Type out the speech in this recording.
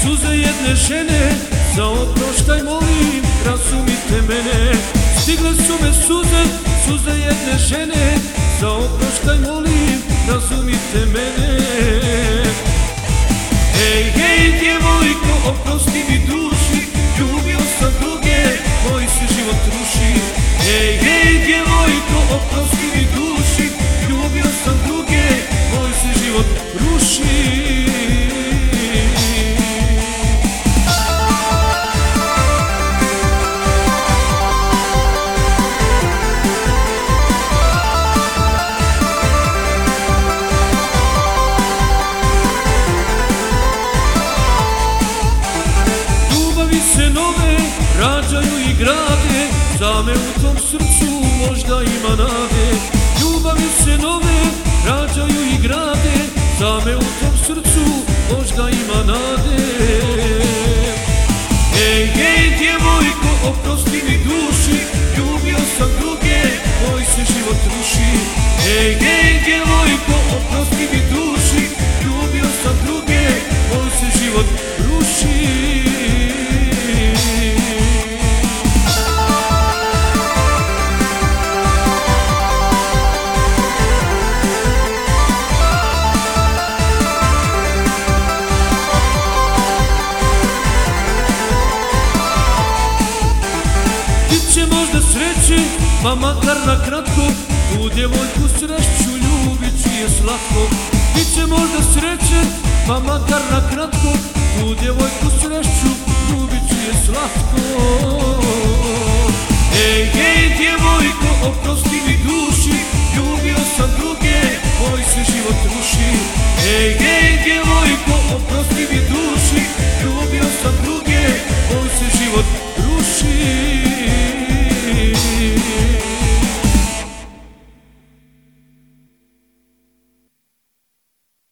suze jedne žene, za oproštaj molim, razumite mene. Stigle su me suze, suze jedne žene, za oproštaj molim, razumite mene. Hej, hej, djevojko, oprosti mi duši, ljubio sam druge, moj se život ruši. Hej, hej, djevojko, oprosti mi duši, ljubio sam druge, moj se život ruši. Se nove rađaju i grade, za me u tom srcu možda ima nade. Ljubavi se nove rađaju i grade, za me u tom srcu možda ima nade. Hej, hej, djevojko, oprosti mi duši, ljubio sam druge, moj se život ruši. Hej, hej, djevojko, oprosti mi duši, ljubio sam druge, moj se život ruši. Možda sreće, pa makar na kratko, tu djevojku sreću, ljubit ću je slatko. Biće možda sreće, pa makar na kratko, tu djevojku sreću, ljubit ću je slatko. Hej, hej, djevojko,